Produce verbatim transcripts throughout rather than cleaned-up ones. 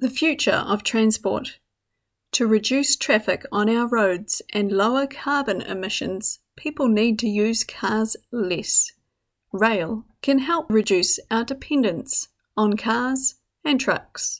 The future of transport. To reduce traffic on our roads and lower carbon emissions, people need to use cars less. Rail can help reduce our dependence on cars and trucks.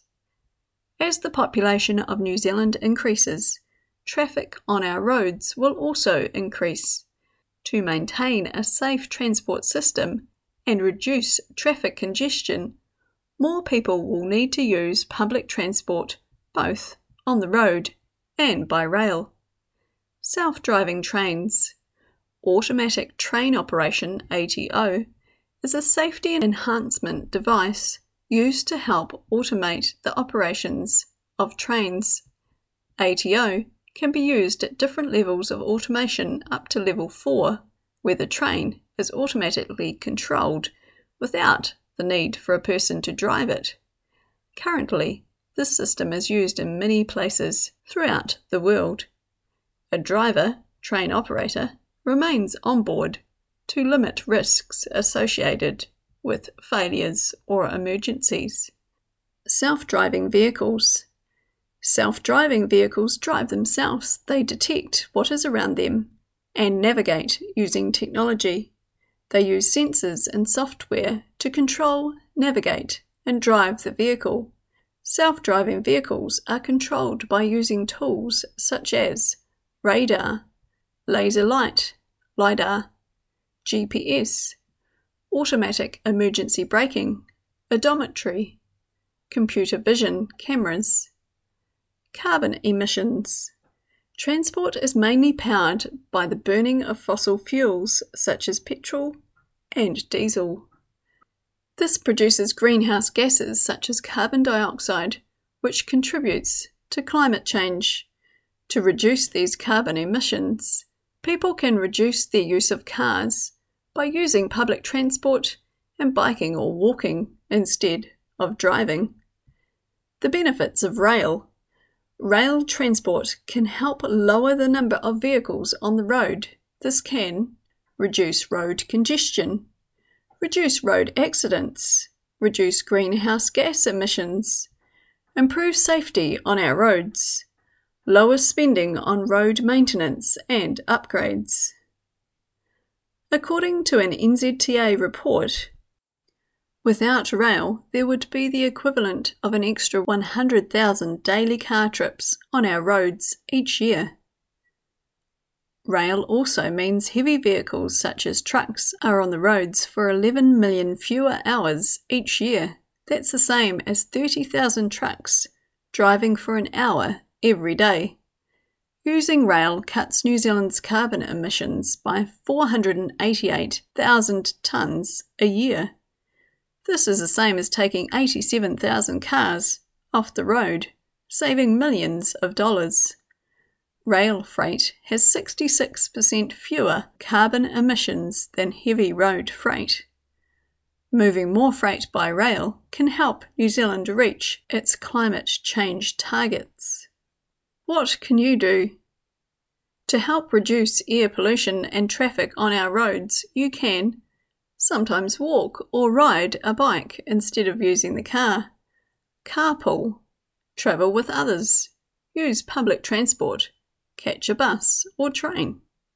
As the population of New Zealand increases, traffic on our roads will also increase. To maintain a safe transport system and reduce traffic congestion, more people will need to use public transport, both on the road and by rail. Self-driving trains. Automatic Train Operation A T O is a safety enhancement device used to help automate the operations of trains. A T O can be used at different levels of automation up to level four, where the train is automatically controlled without the need for a person to drive it. Currently, this system is used in many places throughout the world. A driver, train operator, remains on board to limit risks associated with failures or emergencies. Self-driving vehicles. Self-driving vehicles drive themselves. They detect what is around them and navigate using technology. They use sensors and software to control, navigate, and drive the vehicle. Self-driving vehicles are controlled by using tools such as radar, laser light, LiDAR, G P S, automatic emergency braking, odometry, computer vision cameras. Carbon emissions. Transport is mainly powered by the burning of fossil fuels such as petrol and diesel. This produces greenhouse gases such as carbon dioxide, which contributes to climate change. To reduce these carbon emissions, people can reduce their use of cars by using public transport and biking or walking instead of driving. The benefits of rail. Rail transport can help lower the number of vehicles on the road. This can reduce road congestion, reduce road accidents, reduce greenhouse gas emissions, improve safety on our roads, lower spending on road maintenance and upgrades. According to an N Z T A report, without rail, there would be the equivalent of an extra one hundred thousand daily car trips on our roads each year. Rail also means heavy vehicles such as trucks are on the roads for eleven million fewer hours each year. That's the same as thirty thousand trucks driving for an hour every day. Using rail cuts New Zealand's carbon emissions by four hundred eighty-eight thousand tonnes a year. This is the same as taking eighty-seven thousand cars off the road, saving millions of dollars. Rail freight has sixty-six percent fewer carbon emissions than heavy road freight. Moving more freight by rail can help New Zealand reach its climate change targets. What can you do? To help reduce air pollution and traffic on our roads, you can sometimes walk or ride a bike instead of using the car. Carpool. Travel with others. Use public transport. Catch a bus or train.